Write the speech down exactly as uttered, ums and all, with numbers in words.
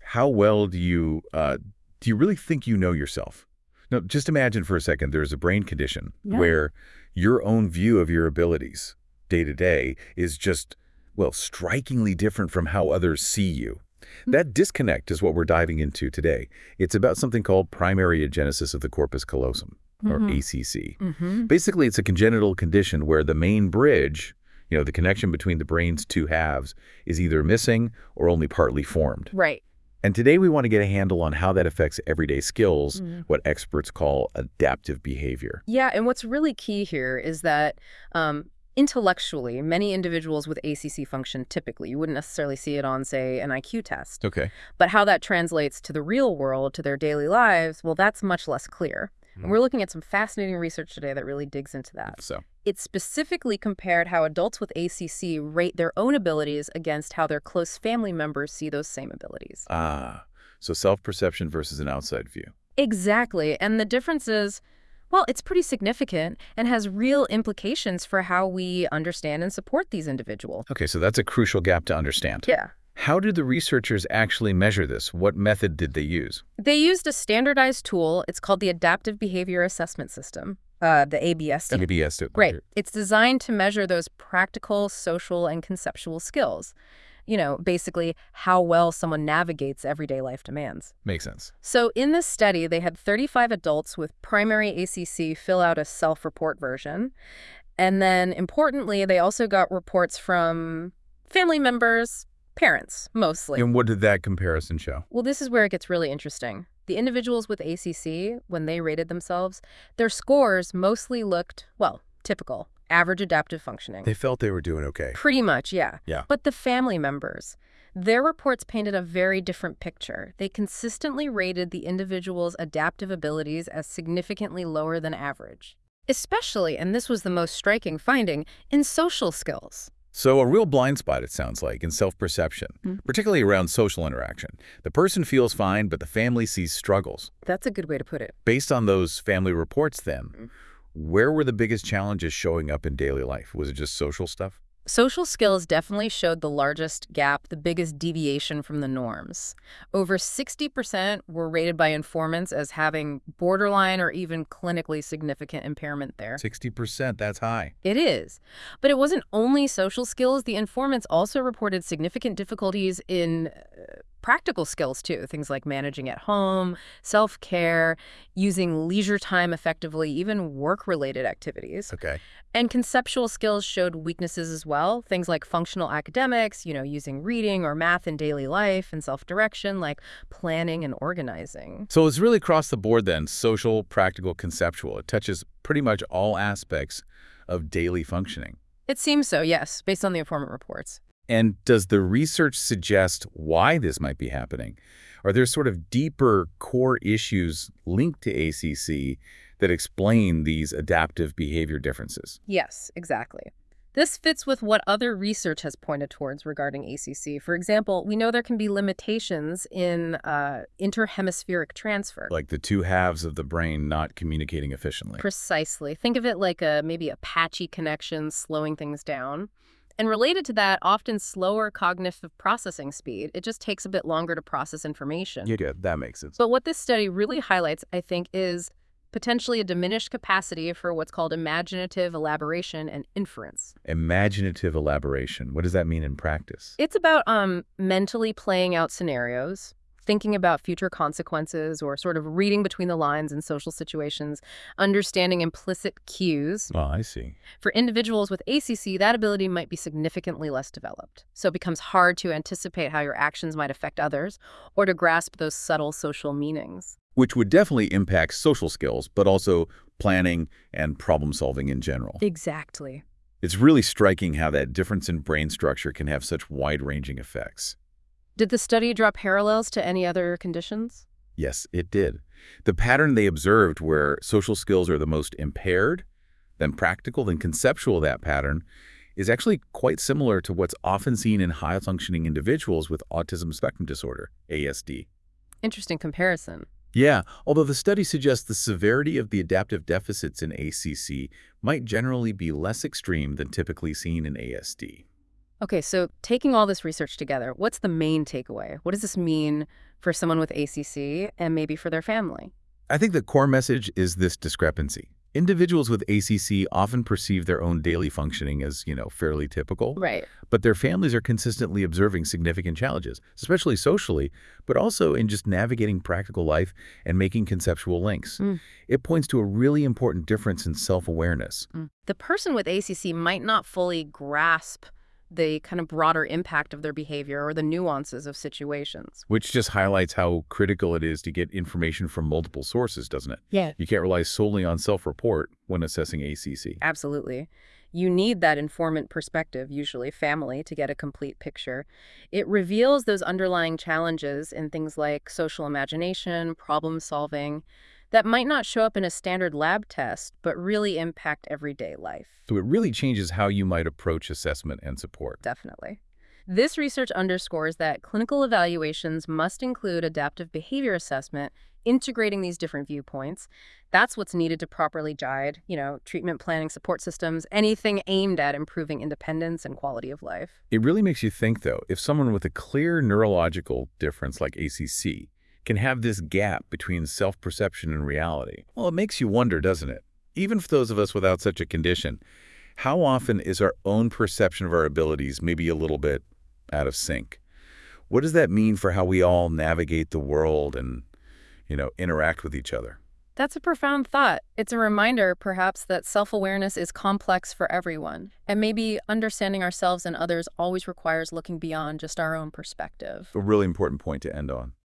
how well do you, uh, do you really think you know yourself? Now, just imagine for a second there's a brain condition Yeah. where your own view of your abilities day to day is just, well, strikingly different from how others see you. That disconnect is what we're diving into today. It's about something called primary agenesis of the corpus callosum, or Mhm. A C C. Mm-hmm. Basically, it's a congenital condition where the main bridge, you know, the connection between the brain's two halves, is either missing or only partly formed. Right. And today we want to get a handle on how that affects everyday skills, Mm. what experts call adaptive behavior. Yeah, and what's really key here is that um, intellectually, many individuals with A C C function typically. You wouldn't necessarily see it on, say, an I Q test. Okay. But how that translates to the real world, to their daily lives, well, that's much less clear. Mm. And we're looking at some fascinating research today that really digs into that. So, It specifically compared how adults with A C C rate their own abilities against how their close family members see those same abilities. ah, so self-perception versus an outside view. Exactly. And the difference is, well, it's pretty significant and has real implications for how we understand and support these individuals. Okay, so that's a crucial gap to understand. Yeah. How did the researchers actually measure this? What method did they use? They used a standardized tool. It's called the Adaptive Behavior Assessment System, uh, the A B S. A B S. Right. It's designed to measure those practical, social, and conceptual skills. You know, basically how well someone navigates everyday life demands. Makes sense. So in this study, they had thirty-five adults with primary A C C fill out a self-report version. And then, importantly, they also got reports from family members, parents, mostly. And what did that comparison show? Well, this is where it gets really interesting. The individuals with A C C, when they rated themselves, their scores mostly looked, well, typical, average adaptive functioning. They felt they were doing okay. Pretty much, yeah. Yeah. But the family members, their reports painted a very different picture. They consistently rated the individual's adaptive abilities as significantly lower than average. Especially, and this was the most striking finding, in social skills. So a real blind spot, it sounds like, in self-perception, Hmm. particularly around social interaction. The person feels fine, but the family sees struggles. That's a good way to put it. Based on those family reports then, Mhm. where were the biggest challenges showing up in daily life? Was it just social stuff? Social skills definitely showed the largest gap, the biggest deviation from the norms. Over sixty percent were rated by informants as having borderline or even clinically significant impairment there. sixty percent, that's high. It is. But it wasn't only social skills. The informants also reported significant difficulties in uh, practical skills, too. Things like managing at home, self-care, using leisure time effectively, even work-related activities. Okay. And conceptual skills showed weaknesses as well. Things like functional academics, you know, using reading or math in daily life, and self-direction, like planning and organizing. So it's really across the board then, social, practical, conceptual. It touches pretty much all aspects of daily functioning. It seems so, yes, based on the informant reports. And does the research suggest why this might be happening? Are there sort of deeper core issues linked to A C C that explain these adaptive behavior differences? Yes, exactly. This fits with what other research has pointed towards regarding A C C. For example, we know there can be limitations in uh, interhemispheric transfer. Like the two halves of the brain not communicating efficiently. Precisely. Think of it like a maybe a patchy connection slowing things down. And related to that, often slower cognitive processing speed. It just takes a bit longer to process information. Yeah, yeah, that makes sense. But what this study really highlights, I think, is potentially a diminished capacity for what's called imaginative elaboration and inference. Imaginative elaboration. What does that mean in practice? It's about um, mentally playing out scenarios, thinking about future consequences, or sort of reading between the lines in social situations, understanding implicit cues. Oh, I see. For individuals with A C C, that ability might be significantly less developed. So it becomes hard to anticipate how your actions might affect others or to grasp those subtle social meanings. Which would definitely impact social skills, but also planning and problem solving in general. Exactly. It's really striking how that difference in brain structure can have such wide-ranging effects. Did the study draw parallels to any other conditions? Yes, it did. The pattern they observed where social skills are the most impaired, then practical, then conceptual, that pattern, is actually quite similar to what's often seen in high-functioning individuals with autism spectrum disorder, A S D. Interesting comparison. Yeah, although the study suggests the severity of the adaptive deficits in A C C might generally be less extreme than typically seen in A S D. Okay, so taking all this research together, what's the main takeaway? What does this mean for someone with A C C and maybe for their family. I think the core message is this discrepancy. Individuals with A C C often perceive their own daily functioning as, you know, fairly typical. Right. But their families are consistently observing significant challenges, especially socially, but also in just navigating practical life and making conceptual links. Mm. It points to a really important difference in self-awareness. Mm. The person with A C C might not fully grasp the kind of broader impact of their behavior or the nuances of situations. Which just highlights how critical it is to get information from multiple sources, doesn't it? Yeah. You can't rely solely on self-report when assessing A C C. Absolutely. You need that informant perspective, usually family, to get a complete picture. It reveals those underlying challenges in things like social imagination, problem solving, that might not show up in a standard lab test, but really impact everyday life. So it really changes how you might approach assessment and support. Definitely. This research underscores that clinical evaluations must include adaptive behavior assessment, integrating these different viewpoints. That's what's needed to properly guide, you know, treatment planning, support systems, anything aimed at improving independence and quality of life. It really makes you think, though, if someone with a clear neurological difference like A C C can have this gap between self-perception and reality, well, it makes you wonder, doesn't it? Even for those of us without such a condition, how often is our own perception of our abilities maybe a little bit out of sync? What does that mean for how we all navigate the world and, you know, interact with each other? That's a profound thought. It's a reminder, perhaps, that self-awareness is complex for everyone, and maybe understanding ourselves and others always requires looking beyond just our own perspective. A really important point to end on.